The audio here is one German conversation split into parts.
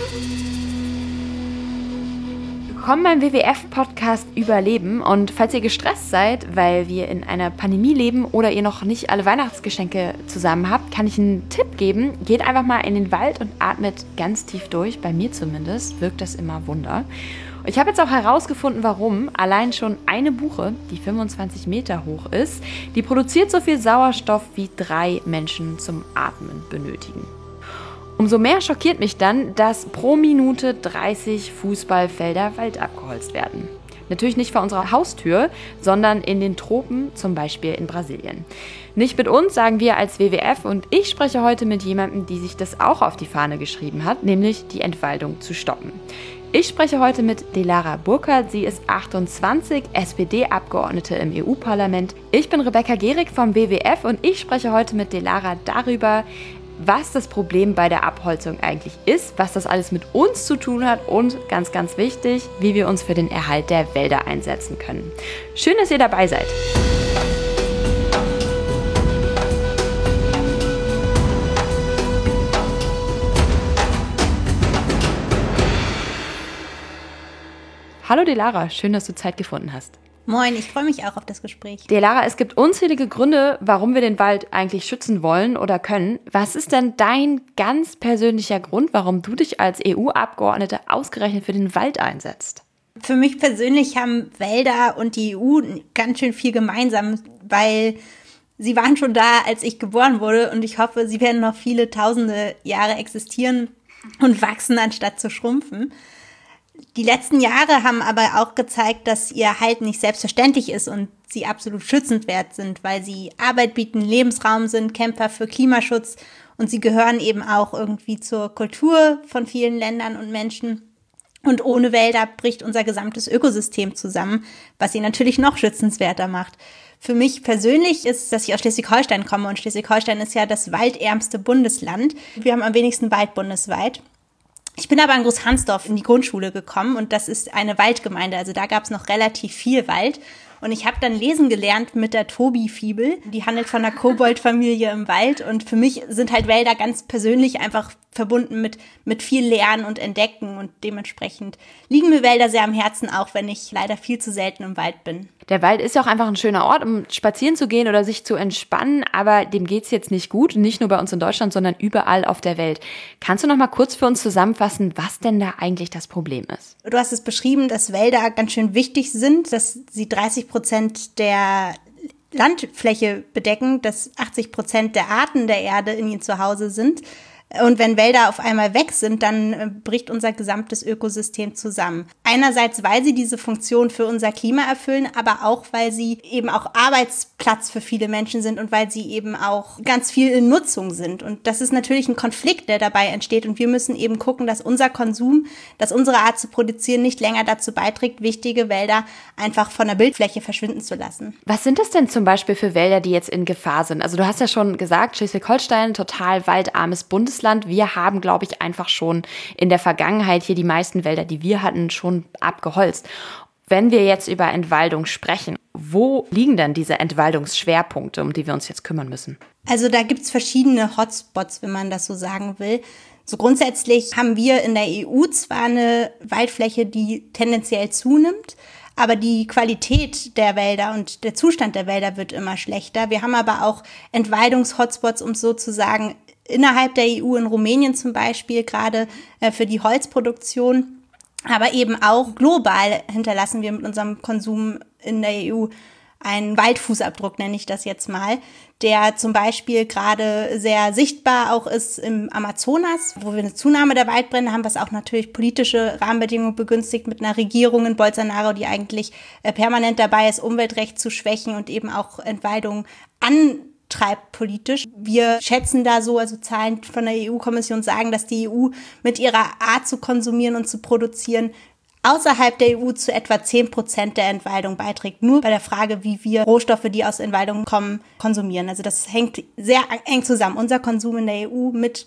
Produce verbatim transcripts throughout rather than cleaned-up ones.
Willkommen beim W W F-Podcast Überleben, und falls ihr gestresst seid, weil wir in einer Pandemie leben oder ihr noch nicht alle Weihnachtsgeschenke zusammen habt, kann ich einen Tipp geben. Geht einfach mal in den Wald und atmet ganz tief durch. Bei mir zumindest wirkt das immer Wunder. Ich habe jetzt auch herausgefunden, warum. Allein schon eine Buche, die fünfundzwanzig Meter hoch ist, die produziert so viel Sauerstoff, wie drei Menschen zum Atmen benötigen. Umso mehr schockiert mich dann, dass pro Minute dreißig Fußballfelder Wald abgeholzt werden. Natürlich nicht vor unserer Haustür, sondern in den Tropen, zum Beispiel in Brasilien. Nicht mit uns, sagen wir als W W F, und ich spreche heute mit jemandem, die sich das auch auf die Fahne geschrieben hat, nämlich die Entwaldung zu stoppen. Ich spreche heute mit Delara Burkhardt. Sie ist achtundzwanzig, S P D-Abgeordnete im E U-Parlament. Ich bin Rebecca Gehrig vom W W F und ich spreche heute mit Delara darüber, was das Problem bei der Abholzung eigentlich ist, was das alles mit uns zu tun hat und, ganz, ganz wichtig, wie wir uns für den Erhalt der Wälder einsetzen können. Schön, dass ihr dabei seid. Hallo Delara, schön, dass du Zeit gefunden hast. Moin, ich freue mich auch auf das Gespräch. Delara, es gibt unzählige Gründe, warum wir den Wald eigentlich schützen wollen oder können. Was ist denn dein ganz persönlicher Grund, warum du dich als E U-Abgeordnete ausgerechnet für den Wald einsetzt? Für mich persönlich haben Wälder und die E U ganz schön viel gemeinsam, weil sie waren schon da, als ich geboren wurde, und ich hoffe, sie werden noch viele tausende Jahre existieren und wachsen, anstatt zu schrumpfen. Die letzten Jahre haben aber auch gezeigt, dass ihr Erhalt nicht selbstverständlich ist und sie absolut schützenswert sind, weil sie Arbeit bieten, Lebensraum sind, Kämpfer für Klimaschutz, und sie gehören eben auch irgendwie zur Kultur von vielen Ländern und Menschen. Und ohne Wälder bricht unser gesamtes Ökosystem zusammen, was sie natürlich noch schützenswerter macht. Für mich persönlich ist, dass ich aus Schleswig-Holstein komme, und Schleswig-Holstein ist ja das waldärmste Bundesland. Wir haben am wenigsten Wald bundesweit. Ich bin aber in Großhansdorf in die Grundschule gekommen, und das ist eine Waldgemeinde, also da gab es noch relativ viel Wald. Und ich habe dann lesen gelernt mit der Tobi-Fibel, die handelt von einer Koboldfamilie im Wald, und für mich sind halt Wälder ganz persönlich einfach verbunden mit mit viel Lernen und Entdecken, und dementsprechend liegen mir Wälder sehr am Herzen, auch wenn ich leider viel zu selten im Wald bin. Der Wald ist ja auch einfach ein schöner Ort, um spazieren zu gehen oder sich zu entspannen, aber dem geht's jetzt nicht gut, nicht nur bei uns in Deutschland, sondern überall auf der Welt. Kannst du noch mal kurz für uns zusammenfassen, was denn da eigentlich das Problem ist? Du hast es beschrieben, dass Wälder ganz schön wichtig sind, dass sie dreißig Prozent der Landfläche bedecken, dass achtzig Prozent der Arten der Erde in ihnen zu Hause sind. Und wenn Wälder auf einmal weg sind, dann äh, bricht unser gesamtes Ökosystem zusammen. Einerseits, weil sie diese Funktion für unser Klima erfüllen, aber auch, weil sie eben auch Arbeitsplatz für viele Menschen sind und weil sie eben auch ganz viel in Nutzung sind. Und das ist natürlich ein Konflikt, der dabei entsteht. Und wir müssen eben gucken, dass unser Konsum, dass unsere Art zu produzieren nicht länger dazu beiträgt, wichtige Wälder einfach von der Bildfläche verschwinden zu lassen. Was sind das denn zum Beispiel für Wälder, die jetzt in Gefahr sind? Also du hast ja schon gesagt, Schleswig-Holstein, total waldarmes Bundesland. Wir haben, glaube ich, einfach schon in der Vergangenheit hier die meisten Wälder, die wir hatten, schon abgeholzt. Wenn wir jetzt über Entwaldung sprechen, wo liegen denn diese Entwaldungsschwerpunkte, um die wir uns jetzt kümmern müssen? Also da gibt es verschiedene Hotspots, wenn man das so sagen will. So grundsätzlich haben wir in der E U zwar eine Waldfläche, die tendenziell zunimmt, aber die Qualität der Wälder und der Zustand der Wälder wird immer schlechter. Wir haben aber auch Entwaldungshotspots, um sozusagen innerhalb der E U, in Rumänien zum Beispiel, gerade äh, für die Holzproduktion. Aber eben auch global hinterlassen wir mit unserem Konsum in der E U einen Waldfußabdruck, nenne ich das jetzt mal, der zum Beispiel gerade sehr sichtbar auch ist im Amazonas, wo wir eine Zunahme der Waldbrände haben, was auch natürlich politische Rahmenbedingungen begünstigt mit einer Regierung in Bolsonaro, die eigentlich äh, permanent dabei ist, Umweltrecht zu schwächen und eben auch Entwaldung an treibt politisch. Wir schätzen da so, also Zahlen von der E U-Kommission sagen, dass die E U mit ihrer Art zu konsumieren und zu produzieren außerhalb der E U zu etwa zehn Prozent der Entwaldung beiträgt. Nur bei der Frage, wie wir Rohstoffe, die aus Entwaldung kommen, konsumieren. Also das hängt sehr eng zusammen. Unser Konsum in der E U mit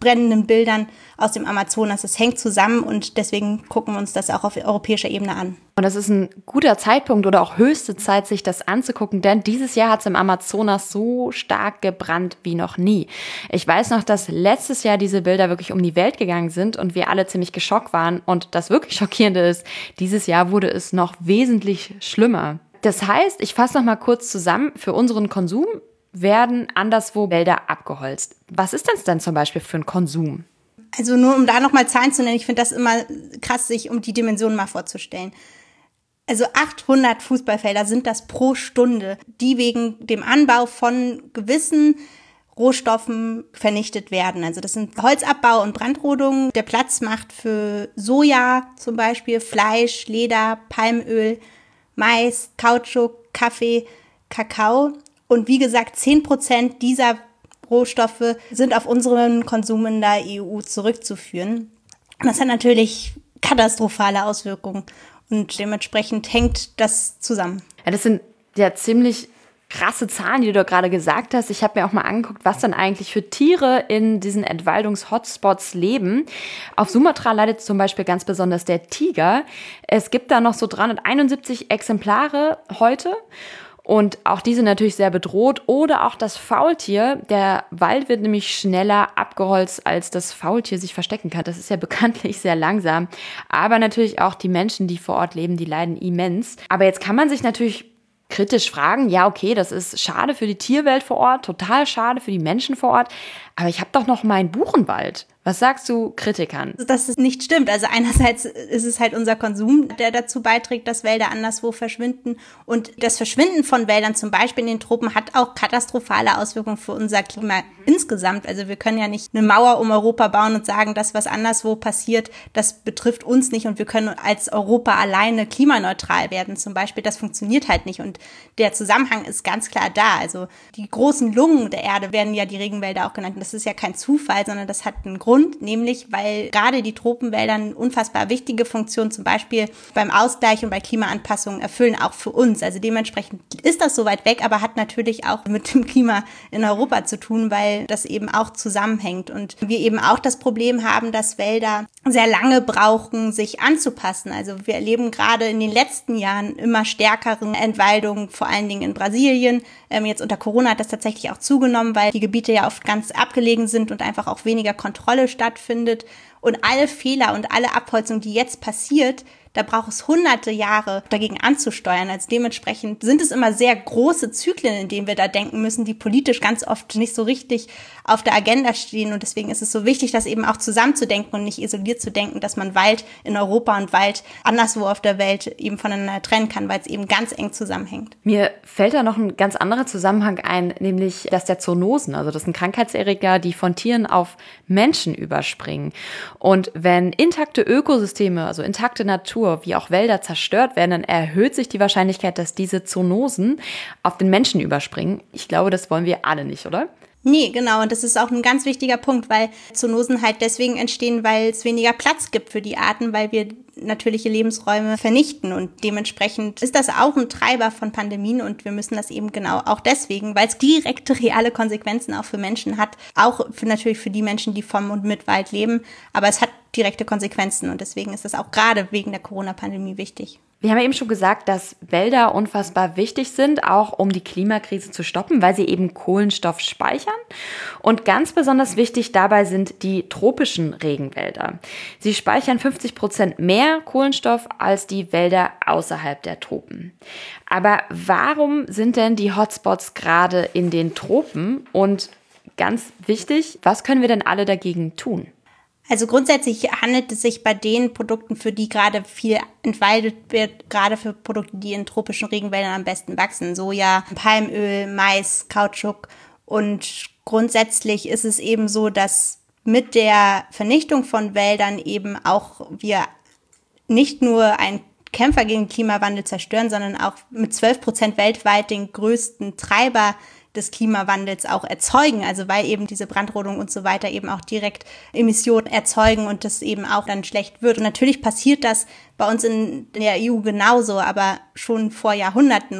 brennenden Bildern aus dem Amazonas. Es hängt zusammen und deswegen gucken wir uns das auch auf europäischer Ebene an. Und das ist ein guter Zeitpunkt oder auch höchste Zeit, sich das anzugucken, denn dieses Jahr hat es im Amazonas so stark gebrannt wie noch nie. Ich weiß noch, dass letztes Jahr diese Bilder wirklich um die Welt gegangen sind und wir alle ziemlich geschockt waren. Und das wirklich Schockierende ist, dieses Jahr wurde es noch wesentlich schlimmer. Das heißt, ich fasse noch mal kurz zusammen, für unseren Konsum werden anderswo Wälder abgeholzt. Was ist das denn zum Beispiel für ein Konsum? Also nur um da nochmal Zahlen zu nennen, ich finde das immer krass, sich um die Dimensionen mal vorzustellen. Also achthundert Fußballfelder sind das pro Stunde, die wegen dem Anbau von gewissen Rohstoffen vernichtet werden. Also das sind Holzabbau und Brandrodung. Der Platz macht für Soja zum Beispiel, Fleisch, Leder, Palmöl, Mais, Kautschuk, Kaffee, Kakao. Und wie gesagt, zehn Prozent dieser Rohstoffe sind auf unseren Konsum in der E U zurückzuführen. Und das hat natürlich katastrophale Auswirkungen und dementsprechend hängt das zusammen. Ja, das sind ja ziemlich krasse Zahlen, die du da gerade gesagt hast. Ich habe mir auch mal angeguckt, was dann eigentlich für Tiere in diesen Entwaldungs-Hotspots leben. Auf Sumatra leidet zum Beispiel ganz besonders der Tiger. Es gibt da noch so dreihunderteinundsiebzig Exemplare heute. Und auch die sind natürlich sehr bedroht. Oder auch das Faultier. Der Wald wird nämlich schneller abgeholzt, als das Faultier sich verstecken kann. Das ist ja bekanntlich sehr langsam. Aber natürlich auch die Menschen, die vor Ort leben, die leiden immens. Aber jetzt kann man sich natürlich kritisch fragen, ja okay, das ist schade für die Tierwelt vor Ort, total schade für die Menschen vor Ort. Aber ich habe doch noch meinen Buchenwald. Was sagst du Kritikern? Dass es nicht stimmt. Also einerseits ist es halt unser Konsum, der dazu beiträgt, dass Wälder anderswo verschwinden. Und das Verschwinden von Wäldern, zum Beispiel in den Tropen, hat auch katastrophale Auswirkungen für unser Klima insgesamt. Also wir können ja nicht eine Mauer um Europa bauen und sagen, das, was anderswo passiert, das betrifft uns nicht und wir können als Europa alleine klimaneutral werden zum Beispiel. Das funktioniert halt nicht. Und der Zusammenhang ist ganz klar da. Also die großen Lungen der Erde werden ja die Regenwälder auch genannt. Das ist ja kein Zufall, sondern das hat einen Grund, nämlich weil gerade die Tropenwälder eine unfassbar wichtige Funktion zum Beispiel beim Ausgleich und bei Klimaanpassungen erfüllen, auch für uns. Also dementsprechend ist das so weit weg, aber hat natürlich auch mit dem Klima in Europa zu tun, weil das eben auch zusammenhängt. Und wir eben auch das Problem haben, dass Wälder sehr lange brauchen, sich anzupassen. Also wir erleben gerade in den letzten Jahren immer stärkeren Entwaldungen, vor allen Dingen in Brasilien. Ähm, jetzt unter Corona hat das tatsächlich auch zugenommen, weil die Gebiete ja oft ganz abgelegen sind und einfach auch weniger Kontrolle stattfindet. Und alle Fehler und alle Abholzung, die jetzt passiert, da braucht es hunderte Jahre dagegen anzusteuern. Also dementsprechend sind es immer sehr große Zyklen, in denen wir da denken müssen, die politisch ganz oft nicht so richtig auf der Agenda stehen. Und deswegen ist es so wichtig, das eben auch zusammenzudenken und nicht isoliert zu denken, dass man Wald in Europa und Wald anderswo auf der Welt eben voneinander trennen kann, weil es eben ganz eng zusammenhängt. Mir fällt da noch ein ganz anderer Zusammenhang ein, nämlich das der Zoonosen. Also das sind Krankheitserreger, die von Tieren auf Menschen überspringen. Und wenn intakte Ökosysteme, also intakte Natur, wie auch Wälder zerstört werden, dann erhöht sich die Wahrscheinlichkeit, dass diese Zoonosen auf den Menschen überspringen. Ich glaube, das wollen wir alle nicht, oder? Nee, genau. Und das ist auch ein ganz wichtiger Punkt, weil Zoonosen halt deswegen entstehen, weil es weniger Platz gibt für die Arten, weil wir natürliche Lebensräume vernichten. Und dementsprechend ist das auch ein Treiber von Pandemien. Und wir müssen das eben genau auch deswegen, weil es direkte, reale Konsequenzen auch für Menschen hat. Auch für natürlich für die Menschen, die vom und mit Wald leben. Aber es hat direkte Konsequenzen. Und deswegen ist das auch gerade wegen der Corona-Pandemie wichtig. Wir haben ja eben schon gesagt, dass Wälder unfassbar wichtig sind, auch um die Klimakrise zu stoppen, weil sie eben Kohlenstoff speichern. Und ganz besonders wichtig dabei sind die tropischen Regenwälder. Sie speichern fünfzig Prozent mehr Kohlenstoff als die Wälder außerhalb der Tropen. Aber warum sind denn die Hotspots gerade in den Tropen? Und ganz wichtig, was können wir denn alle dagegen tun? Also grundsätzlich handelt es sich bei den Produkten, für die gerade viel entwaldet wird, gerade für Produkte, die in tropischen Regenwäldern am besten wachsen. Soja, Palmöl, Mais, Kautschuk. Und grundsätzlich ist es eben so, dass mit der Vernichtung von Wäldern eben auch wir nicht nur einen Kämpfer gegen den Klimawandel zerstören, sondern auch mit zwölf Prozent weltweit den größten Treiber des Klimawandels auch erzeugen, also weil eben diese Brandrodung und so weiter eben auch direkt Emissionen erzeugen und das eben auch dann schlecht wird. Und natürlich passiert das bei uns in der E U genauso, aber schon vor Jahrhunderten und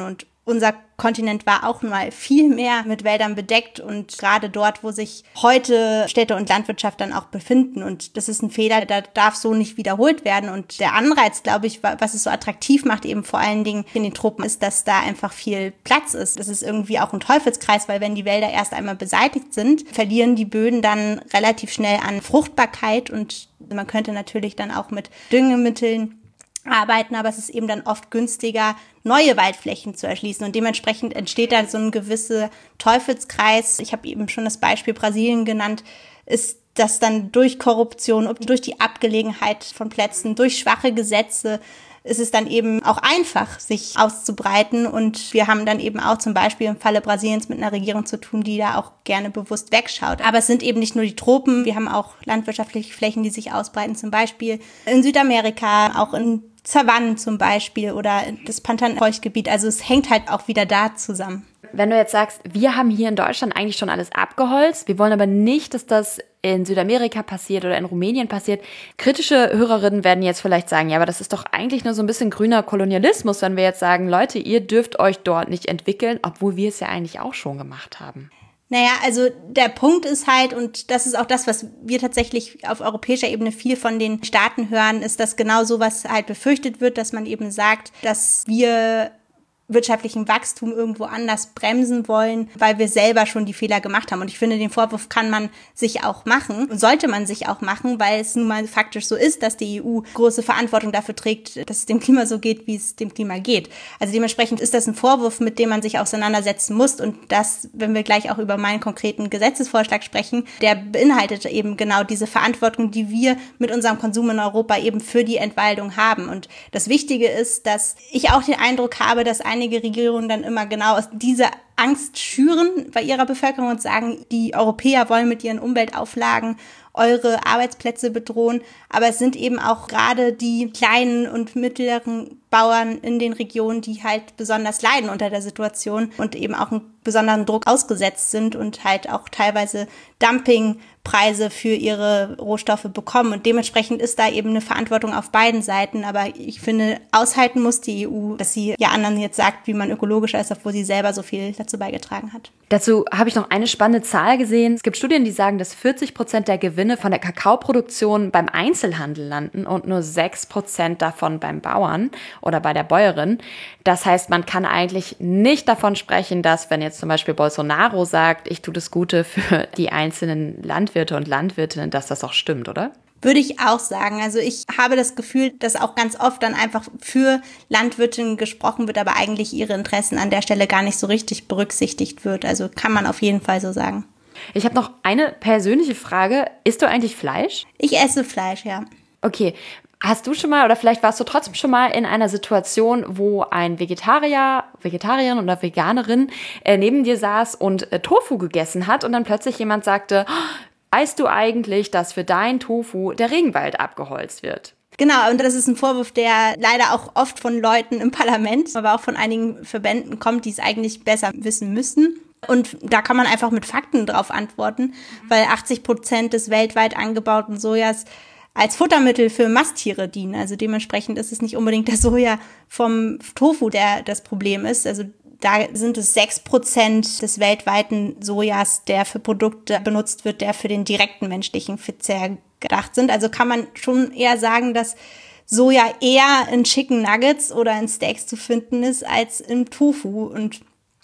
unser Kontinent war auch mal viel mehr mit Wäldern bedeckt und gerade dort, wo sich heute Städte und Landwirtschaft dann auch befinden. Und das ist ein Fehler, der darf so nicht wiederholt werden. Und der Anreiz, glaube ich, was es so attraktiv macht, eben vor allen Dingen in den Tropen, ist, dass da einfach viel Platz ist. Das ist irgendwie auch ein Teufelskreis, weil wenn die Wälder erst einmal beseitigt sind, verlieren die Böden dann relativ schnell an Fruchtbarkeit und man könnte natürlich dann auch mit Düngemitteln arbeiten, aber es ist eben dann oft günstiger, neue Waldflächen zu erschließen und dementsprechend entsteht da so ein gewisser Teufelskreis. Ich habe eben schon das Beispiel Brasilien genannt, ist das dann durch Korruption, durch die Abgelegenheit von Plätzen, durch schwache Gesetze ist es dann eben auch einfach, sich auszubreiten und wir haben dann eben auch zum Beispiel im Falle Brasiliens mit einer Regierung zu tun, die da auch gerne bewusst wegschaut. Aber es sind eben nicht nur die Tropen, wir haben auch landwirtschaftliche Flächen, die sich ausbreiten, zum Beispiel in Südamerika, auch in Savannen zum Beispiel oder das Pantanfeuchtgebiet. Also es hängt halt auch wieder da zusammen. Wenn du jetzt sagst, wir haben hier in Deutschland eigentlich schon alles abgeholzt, wir wollen aber nicht, dass das in Südamerika passiert oder in Rumänien passiert. Kritische Hörerinnen werden jetzt vielleicht sagen, ja, aber das ist doch eigentlich nur so ein bisschen grüner Kolonialismus, wenn wir jetzt sagen, Leute, ihr dürft euch dort nicht entwickeln, obwohl wir es ja eigentlich auch schon gemacht haben. Naja, also der Punkt ist halt, und das ist auch das, was wir tatsächlich auf europäischer Ebene viel von den Staaten hören, ist, dass genau sowas halt befürchtet wird, dass man eben sagt, dass wir wirtschaftlichen Wachstum irgendwo anders bremsen wollen, weil wir selber schon die Fehler gemacht haben. Und ich finde, den Vorwurf kann man sich auch machen und sollte man sich auch machen, weil es nun mal faktisch so ist, dass die E U große Verantwortung dafür trägt, dass es dem Klima so geht, wie es dem Klima geht. Also dementsprechend ist das ein Vorwurf, mit dem man sich auseinandersetzen muss. Und das, wenn wir gleich auch über meinen konkreten Gesetzesvorschlag sprechen, der beinhaltet eben genau diese Verantwortung, die wir mit unserem Konsum in Europa eben für die Entwaldung haben. Und das Wichtige ist, dass ich auch den Eindruck habe, dass einige Regierungen dann immer genau aus dieser Angst schüren bei ihrer Bevölkerung und sagen, die Europäer wollen mit ihren Umweltauflagen eure Arbeitsplätze bedrohen. Aber es sind eben auch gerade die kleinen und mittleren Bauern in den Regionen, die halt besonders leiden unter der Situation und eben auch einen besonderen Druck ausgesetzt sind und halt auch teilweise Dumpingpreise für ihre Rohstoffe bekommen. Und dementsprechend ist da eben eine Verantwortung auf beiden Seiten. Aber ich finde, aushalten muss die E U, dass sie ja anderen jetzt sagt, wie man ökologischer ist, obwohl sie selber so viel dazu beigetragen hat. Dazu habe ich noch eine spannende Zahl gesehen. Es gibt Studien, die sagen, dass vierzig Prozent der Gewinne von der Kakaoproduktion beim Einzelhandel landen und nur sechs Prozent davon beim Bauern oder bei der Bäuerin. Das heißt, man kann eigentlich nicht davon sprechen, dass, wenn jetzt zum Beispiel Bolsonaro sagt, ich tue das Gute für die einzelnen Landwirte und Landwirtinnen, dass das auch stimmt, oder? Würde ich auch sagen. Also ich habe das Gefühl, dass auch ganz oft dann einfach für Landwirtinnen gesprochen wird, aber eigentlich ihre Interessen an der Stelle gar nicht so richtig berücksichtigt wird. Also kann man auf jeden Fall so sagen. Ich habe noch eine persönliche Frage. Isst du eigentlich Fleisch? Ich esse Fleisch, ja. Okay. Hast du schon mal oder vielleicht warst du trotzdem schon mal in einer Situation, wo ein Vegetarier, Vegetarierin oder Veganerin äh, neben dir saß und äh, Tofu gegessen hat und dann plötzlich jemand sagte, oh, weißt du eigentlich, dass für dein Tofu der Regenwald abgeholzt wird? Genau, und das ist ein Vorwurf, der leider auch oft von Leuten im Parlament, aber auch von einigen Verbänden kommt, die es eigentlich besser wissen müssten. Und da kann man einfach mit Fakten drauf antworten, weil achtzig Prozent des weltweit angebauten Sojas als Futtermittel für Masttiere dienen. Also dementsprechend ist es nicht unbedingt der Soja vom Tofu, der das Problem ist. Also da sind es sechs Prozent des weltweiten Sojas, der für Produkte benutzt wird, der für den direkten menschlichen Verzehr gedacht sind. Also kann man schon eher sagen, dass Soja eher in Chicken Nuggets oder in Steaks zu finden ist als im Tofu. Und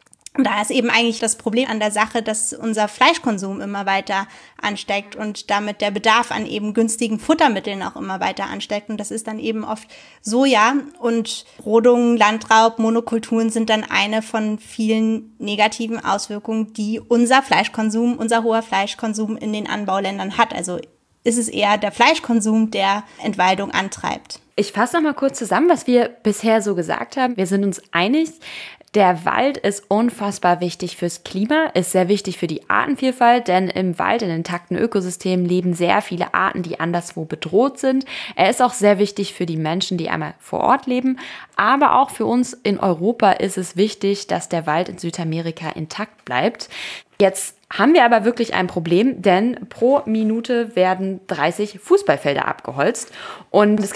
da ist eben eigentlich das Problem an der Sache, dass unser Fleischkonsum immer weiter ansteigt und damit der Bedarf an eben günstigen Futtermitteln auch immer weiter ansteigt. Und das ist dann eben oft Soja und Rodung, Landraub, Monokulturen sind dann eine von vielen negativen Auswirkungen, die unser Fleischkonsum, unser hoher Fleischkonsum in den Anbauländern hat. Also ist es eher der Fleischkonsum, der Entwaldung antreibt. Ich fasse noch mal kurz zusammen, was wir bisher so gesagt haben. Wir sind uns einig, der Wald ist unfassbar wichtig fürs Klima, ist sehr wichtig für die Artenvielfalt, denn im Wald, in intakten Ökosystemen leben sehr viele Arten, die anderswo bedroht sind. Er ist auch sehr wichtig für die Menschen, die einmal vor Ort leben, aber auch für uns in Europa ist es wichtig, dass der Wald in Südamerika intakt bleibt. Jetzt haben wir aber wirklich ein Problem, denn pro Minute werden dreißig Fußballfelder abgeholzt. Und es gibt einige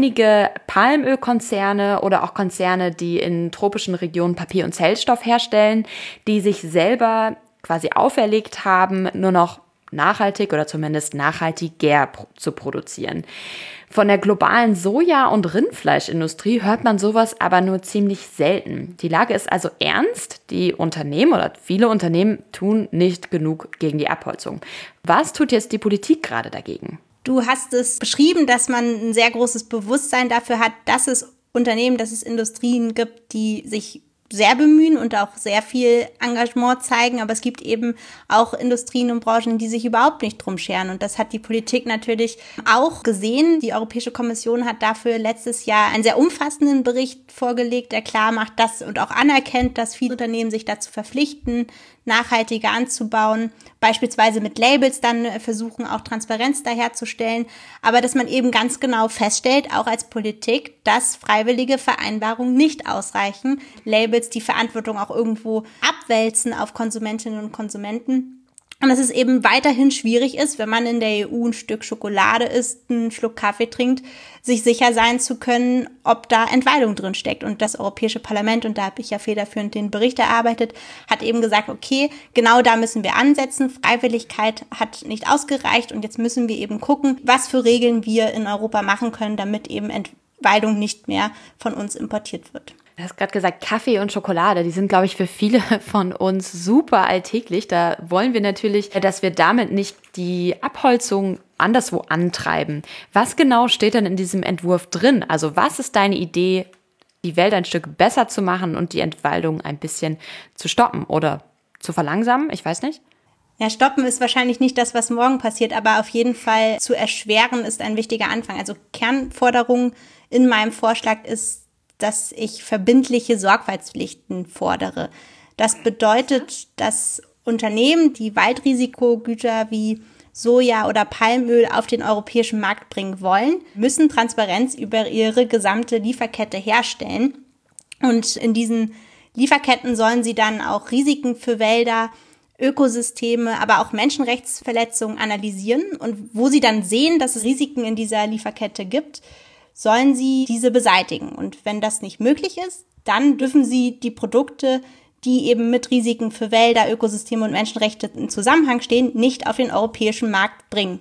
einige Palmölkonzerne oder auch Konzerne, die in tropischen Regionen Papier- und Zellstoff herstellen, die sich selber quasi auferlegt haben, nur noch nachhaltig oder zumindest nachhaltiger zu produzieren. Von der globalen Soja- und Rindfleischindustrie hört man sowas aber nur ziemlich selten. Die Lage ist also ernst. Die Unternehmen oder viele Unternehmen tun nicht genug gegen die Abholzung. Was tut jetzt die Politik gerade dagegen? Du hast es beschrieben, dass man ein sehr großes Bewusstsein dafür hat, dass es Unternehmen, dass es Industrien gibt, die sich sehr bemühen und auch sehr viel Engagement zeigen, aber es gibt eben auch Industrien und Branchen, die sich überhaupt nicht drum scheren, und das hat die Politik natürlich auch gesehen. Die Europäische Kommission hat dafür letztes Jahr einen sehr umfassenden Bericht vorgelegt, der klar macht, dass und auch anerkennt, dass viele Unternehmen sich dazu verpflichten, nachhaltiger anzubauen, beispielsweise mit Labels dann versuchen, auch Transparenz daherzustellen, aber dass man eben ganz genau feststellt, auch als Politik, dass freiwillige Vereinbarungen nicht ausreichen, Labels die Verantwortung auch irgendwo abwälzen auf Konsumentinnen und Konsumenten. Und dass es eben weiterhin schwierig ist, wenn man in der E U ein Stück Schokolade isst, einen Schluck Kaffee trinkt, sich sicher sein zu können, ob da Entweidung drin steckt. Und das Europäische Parlament, und da habe ich ja federführend den Bericht erarbeitet, hat eben gesagt, okay, genau da müssen wir ansetzen. Freiwilligkeit hat nicht ausgereicht und jetzt müssen wir eben gucken, was für Regeln wir in Europa machen können, damit eben Entweidung nicht mehr von uns importiert wird. Du hast gerade gesagt, Kaffee und Schokolade, die sind, glaube ich, für viele von uns super alltäglich. Da wollen wir natürlich, dass wir damit nicht die Abholzung anderswo antreiben. Was genau steht denn in diesem Entwurf drin? Also was ist deine Idee, die Welt ein Stück besser zu machen und die Entwaldung ein bisschen zu stoppen oder zu verlangsamen? Ich weiß nicht. Ja, stoppen ist wahrscheinlich nicht das, was morgen passiert, aber auf jeden Fall zu erschweren ist ein wichtiger Anfang. Also Kernforderung in meinem Vorschlag ist, dass ich verbindliche Sorgfaltspflichten fordere. Das bedeutet, dass Unternehmen, die Waldrisikogüter wie Soja oder Palmöl auf den europäischen Markt bringen wollen, müssen Transparenz über ihre gesamte Lieferkette herstellen. Und in diesen Lieferketten sollen sie dann auch Risiken für Wälder, Ökosysteme, aber auch Menschenrechtsverletzungen analysieren. Und wo sie dann sehen, dass es Risiken in dieser Lieferkette gibt, sollen sie diese beseitigen. Und wenn das nicht möglich ist, dann dürfen sie die Produkte, die eben mit Risiken für Wälder, Ökosysteme und Menschenrechte in Zusammenhang stehen, nicht auf den europäischen Markt bringen.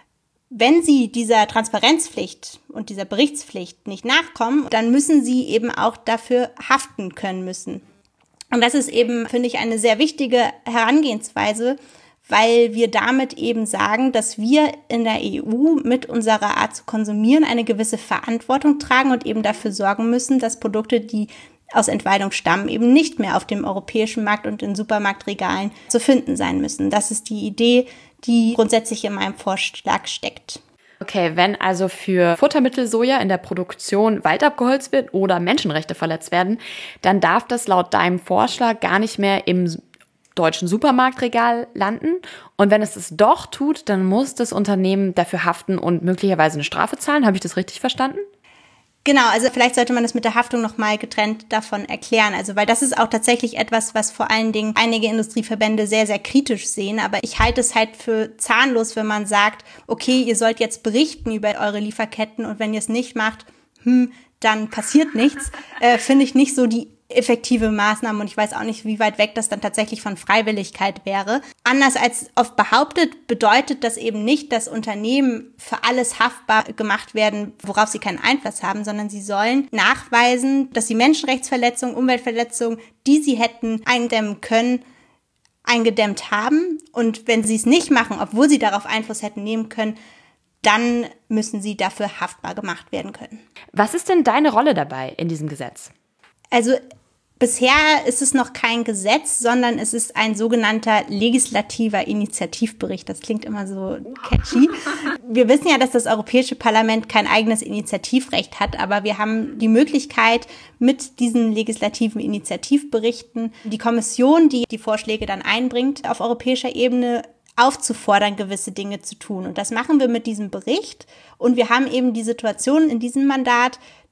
Wenn sie dieser Transparenzpflicht und dieser Berichtspflicht nicht nachkommen, dann müssen sie eben auch dafür haften können müssen. Und das ist eben, finde ich, eine sehr wichtige Herangehensweise, weil wir damit eben sagen, dass wir in der E U mit unserer Art zu konsumieren eine gewisse Verantwortung tragen und eben dafür sorgen müssen, dass Produkte, die aus Entweidung stammen, eben nicht mehr auf dem europäischen Markt und in Supermarktregalen zu finden sein müssen. Das ist die Idee, die grundsätzlich in meinem Vorschlag steckt. Okay, wenn also für Futtermittelsoja in der Produktion Wald abgeholzt wird oder Menschenrechte verletzt werden, dann darf das laut deinem Vorschlag gar nicht mehr im deutschen Supermarktregal landen. Und wenn es das doch tut, dann muss das Unternehmen dafür haften und möglicherweise eine Strafe zahlen. Habe ich das richtig verstanden? Genau, also vielleicht sollte man das mit der Haftung nochmal getrennt davon erklären. Also, weil das ist auch tatsächlich etwas, was vor allen Dingen einige Industrieverbände sehr, sehr kritisch sehen. Aber ich halte es halt für zahnlos, wenn man sagt, okay, ihr sollt jetzt berichten über eure Lieferketten und wenn ihr es nicht macht, hm, dann passiert nichts. Äh, finde ich nicht so die effektive Maßnahmen und ich weiß auch nicht, wie weit weg das dann tatsächlich von Freiwilligkeit wäre. Anders als oft behauptet, bedeutet das eben nicht, dass Unternehmen für alles haftbar gemacht werden, worauf sie keinen Einfluss haben, sondern sie sollen nachweisen, dass sie Menschenrechtsverletzungen, Umweltverletzungen, die sie hätten eindämmen können, eingedämmt haben. Und wenn sie es nicht machen, obwohl sie darauf Einfluss hätten nehmen können, dann müssen sie dafür haftbar gemacht werden können. Was ist denn deine Rolle dabei in diesem Gesetz? Also bisher ist es noch kein Gesetz, sondern es ist ein sogenannter legislativer Initiativbericht. Das klingt immer so catchy. Wir wissen ja, dass das Europäische Parlament kein eigenes Initiativrecht hat, aber wir haben die Möglichkeit, mit diesen legislativen Initiativberichten die Kommission, die die Vorschläge dann einbringt, auf europäischer Ebene aufzufordern, gewisse Dinge zu tun. Und das machen wir mit diesem Bericht. Und wir haben eben die Situation in diesem Mandat,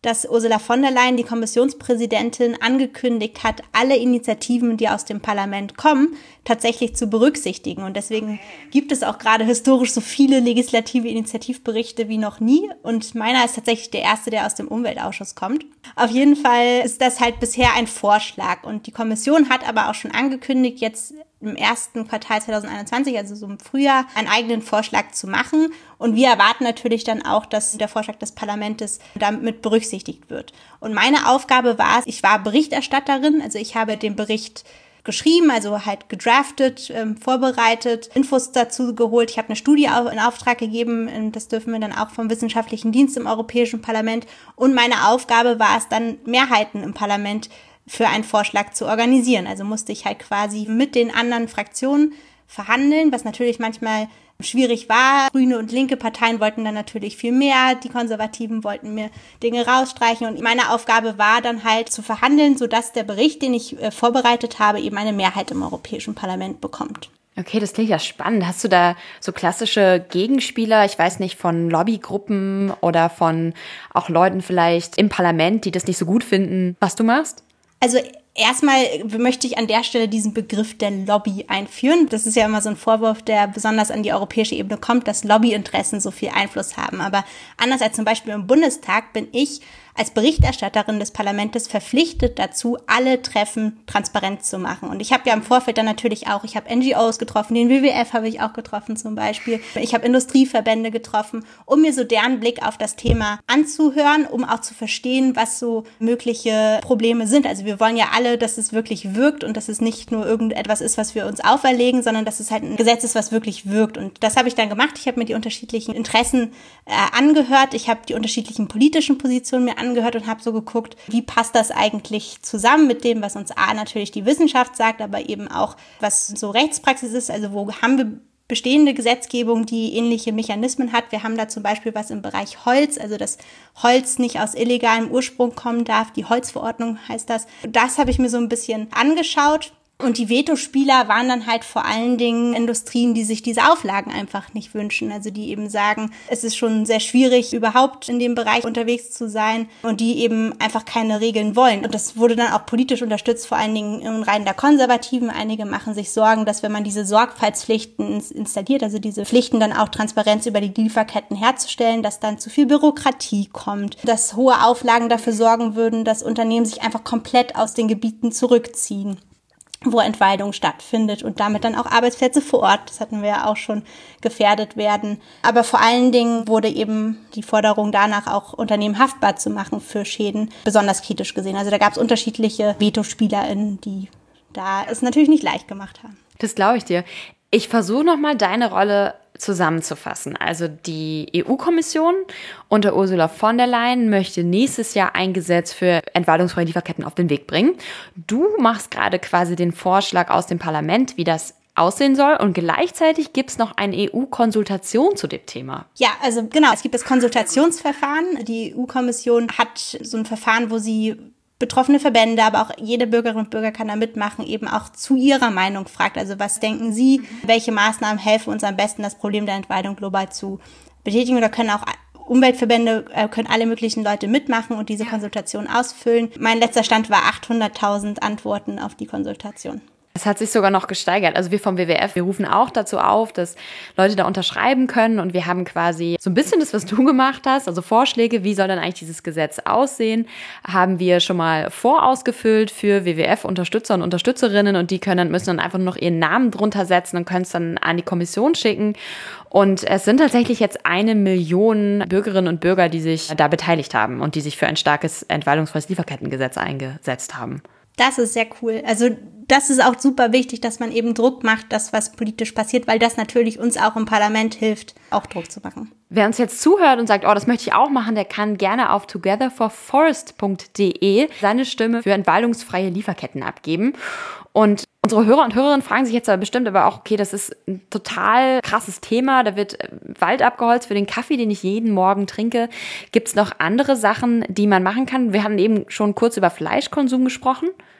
dass Ursula von der Leyen, die Kommissionspräsidentin, angekündigt hat, alle Initiativen, die aus dem Parlament kommen, tatsächlich zu berücksichtigen. Und deswegen gibt es auch gerade historisch so viele legislative Initiativberichte wie noch nie. Und meiner ist tatsächlich der erste, der aus dem Umweltausschuss kommt. Auf jeden Fall ist das halt bisher ein Vorschlag. Und die Kommission hat aber auch schon angekündigt, jetzt im ersten Quartal zwanzig einundzwanzig, also so im Frühjahr, einen eigenen Vorschlag zu machen. Und wir erwarten natürlich dann auch, dass der Vorschlag des Parlaments damit berücksichtigt wird. Und meine Aufgabe war es, ich war Berichterstatterin, also ich habe den Bericht geschrieben, also halt gedraftet, ähm, vorbereitet, Infos dazu geholt. Ich habe eine Studie in Auftrag gegeben, das dürfen wir dann auch vom Wissenschaftlichen Dienst im Europäischen Parlament. Und meine Aufgabe war es dann, Mehrheiten im Parlament für einen Vorschlag zu organisieren. Also musste ich halt quasi mit den anderen Fraktionen verhandeln, was natürlich manchmal schwierig war. Grüne und linke Parteien wollten dann natürlich viel mehr. Die Konservativen wollten mir Dinge rausstreichen. Und meine Aufgabe war dann halt zu verhandeln, sodass der Bericht, den ich äh, vorbereitet habe, eben eine Mehrheit im Europäischen Parlament bekommt. Okay, das klingt ja spannend. Hast du da so klassische Gegenspieler, ich weiß nicht, von Lobbygruppen oder von auch Leuten vielleicht im Parlament, die das nicht so gut finden, was du machst? Also erstmal möchte ich an der Stelle diesen Begriff der Lobby einführen. Das ist ja immer so ein Vorwurf, der besonders an die europäische Ebene kommt, dass Lobbyinteressen so viel Einfluss haben. Aber anders als zum Beispiel im Bundestag bin ich als Berichterstatterin des Parlaments verpflichtet dazu, alle Treffen transparent zu machen. Und ich habe ja im Vorfeld dann natürlich auch, ich habe N G Os getroffen, den W W F habe ich auch getroffen zum Beispiel. Ich habe Industrieverbände getroffen, um mir so deren Blick auf das Thema anzuhören, um auch zu verstehen, was so mögliche Probleme sind. Also wir wollen ja alle, dass es wirklich wirkt und dass es nicht nur irgendetwas ist, was wir uns auferlegen, sondern dass es halt ein Gesetz ist, was wirklich wirkt. Und das habe ich dann gemacht. Ich habe mir die unterschiedlichen Interessen äh, angehört. Ich habe die unterschiedlichen politischen Positionen mir angehört. angehört und habe so geguckt, wie passt das eigentlich zusammen mit dem, was uns A natürlich die Wissenschaft sagt, aber eben auch, was so Rechtspraxis ist, also wo haben wir bestehende Gesetzgebung, die ähnliche Mechanismen hat. Wir haben da zum Beispiel was im Bereich Holz, also dass Holz nicht aus illegalem Ursprung kommen darf, die Holzverordnung heißt das. Das habe ich mir so ein bisschen angeschaut. Und die Vetospieler waren dann halt vor allen Dingen Industrien, die sich diese Auflagen einfach nicht wünschen. Also die eben sagen, es ist schon sehr schwierig, überhaupt in dem Bereich unterwegs zu sein und die eben einfach keine Regeln wollen. Und das wurde dann auch politisch unterstützt, vor allen Dingen in Reihen der Konservativen. Einige machen sich Sorgen, dass wenn man diese Sorgfaltspflichten installiert, also diese Pflichten dann auch Transparenz über die Lieferketten herzustellen, dass dann zu viel Bürokratie kommt, dass hohe Auflagen dafür sorgen würden, dass Unternehmen sich einfach komplett aus den Gebieten zurückziehen, wo Entwaldung stattfindet und damit dann auch Arbeitsplätze vor Ort, das hatten wir ja auch schon, gefährdet werden. Aber vor allen Dingen wurde eben die Forderung danach, auch Unternehmen haftbar zu machen für Schäden, besonders kritisch gesehen. Also da gab es unterschiedliche VetospielerInnen, die da es natürlich nicht leicht gemacht haben. Das glaube ich dir. Ich versuche nochmal deine Rolle zusammenzufassen. Also die E U-Kommission unter Ursula von der Leyen möchte nächstes Jahr ein Gesetz für entwaldungsfreie Lieferketten auf den Weg bringen. Du machst gerade quasi den Vorschlag aus dem Parlament, wie das aussehen soll. Und gleichzeitig gibt es noch eine E U-Konsultation zu dem Thema. Ja, also genau, es gibt das Konsultationsverfahren. Die E U-Kommission hat so ein Verfahren, wo sie betroffene Verbände, aber auch jede Bürgerin und Bürger kann da mitmachen, eben auch zu ihrer Meinung fragt. Also was denken Sie, welche Maßnahmen helfen uns am besten, das Problem der Entwaldung global zu betätigen? Oder können auch Umweltverbände, äh, können alle möglichen Leute mitmachen und diese Konsultation ausfüllen. Mein letzter Stand war achthunderttausend Antworten auf die Konsultation. Es hat sich sogar noch gesteigert. Also wir vom W W F, wir rufen auch dazu auf, dass Leute da unterschreiben können und wir haben quasi so ein bisschen das, was du gemacht hast, also Vorschläge, wie soll dann eigentlich dieses Gesetz aussehen, haben wir schon mal vorausgefüllt für W W F-Unterstützer und Unterstützerinnen und die können dann, müssen dann einfach nur noch ihren Namen drunter setzen und können es dann an die Kommission schicken. Und es sind tatsächlich jetzt eine Million Bürgerinnen und Bürger, die sich da beteiligt haben und die sich für ein starkes entwaldungsfreies Lieferkettengesetz eingesetzt haben. Das ist sehr cool. Also das ist auch super wichtig, dass man eben Druck macht, das, was politisch passiert, weil das natürlich uns auch im Parlament hilft, auch Druck zu machen. Wer uns jetzt zuhört und sagt, oh, das möchte ich auch machen, der kann gerne auf together for forest punkt de seine Stimme für entwaldungsfreie Lieferketten abgeben. Und unsere Hörer und Hörerinnen fragen sich jetzt aber bestimmt aber auch, okay, das ist ein total krasses Thema, da wird Wald abgeholzt für den Kaffee, den ich jeden Morgen trinke. Gibt es noch andere Sachen, die man machen kann? Wir haben eben schon kurz über Fleischkonsum gesprochen.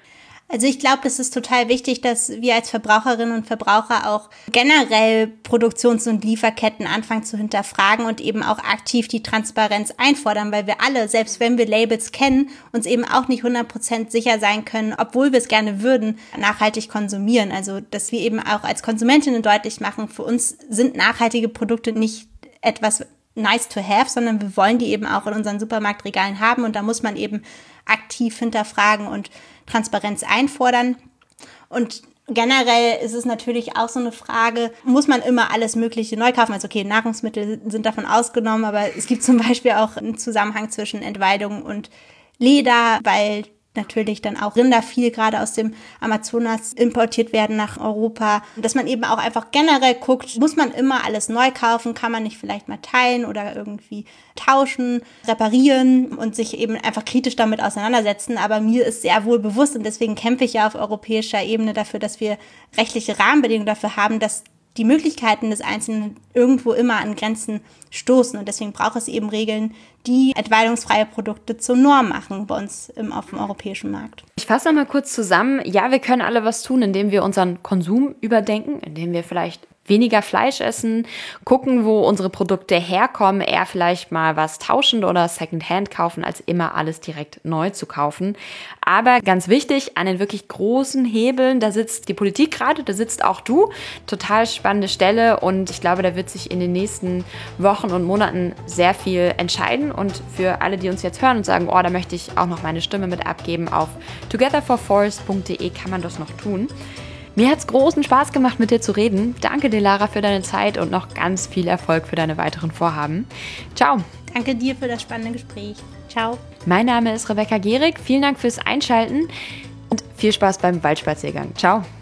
Also ich glaube, es ist total wichtig, dass wir als Verbraucherinnen und Verbraucher auch generell Produktions- und Lieferketten anfangen zu hinterfragen und eben auch aktiv die Transparenz einfordern, weil wir alle, selbst wenn wir Labels kennen, uns eben auch nicht hundert Prozent sicher sein können, obwohl wir es gerne würden, nachhaltig konsumieren. Also dass wir eben auch als Konsumentinnen deutlich machen, für uns sind nachhaltige Produkte nicht etwas nice to have, sondern wir wollen die eben auch in unseren Supermarktregalen haben und da muss man eben aktiv hinterfragen und Transparenz einfordern. Und generell ist es natürlich auch so eine Frage, muss man immer alles Mögliche neu kaufen? Also okay, Nahrungsmittel sind davon ausgenommen, aber es gibt zum Beispiel auch einen Zusammenhang zwischen Entweidung und Leder, weil natürlich dann auch Rinder viel gerade aus dem Amazonas importiert werden nach Europa. Dass man eben auch einfach generell guckt, muss man immer alles neu kaufen, kann man nicht vielleicht mal teilen oder irgendwie tauschen, reparieren und sich eben einfach kritisch damit auseinandersetzen. Aber mir ist sehr wohl bewusst und deswegen kämpfe ich ja auf europäischer Ebene dafür, dass wir rechtliche Rahmenbedingungen dafür haben, dass die Möglichkeiten des Einzelnen irgendwo immer an Grenzen stoßen. Und deswegen braucht es eben Regeln, die entweidungsfreie Produkte zur Norm machen bei uns im, auf dem europäischen Markt. Ich fasse nochmal kurz zusammen. Ja, wir können alle was tun, indem wir unseren Konsum überdenken, indem wir vielleicht weniger Fleisch essen, gucken, wo unsere Produkte herkommen, eher vielleicht mal was tauschen oder Secondhand kaufen, als immer alles direkt neu zu kaufen. Aber ganz wichtig, an den wirklich großen Hebeln, da sitzt die Politik gerade, da sitzt auch du. Total spannende Stelle und ich glaube, da wird sich in den nächsten Wochen und Monaten sehr viel entscheiden. Und für alle, die uns jetzt hören und sagen, oh, da möchte ich auch noch meine Stimme mit abgeben, auf together for forest punkt de kann man das noch tun. Mir hat es großen Spaß gemacht, mit dir zu reden. Danke dir, Lara, für deine Zeit und noch ganz viel Erfolg für deine weiteren Vorhaben. Ciao. Danke dir für das spannende Gespräch. Ciao. Mein Name ist Rebecca Gehrig. Vielen Dank fürs Einschalten und viel Spaß beim Waldspaziergang. Ciao.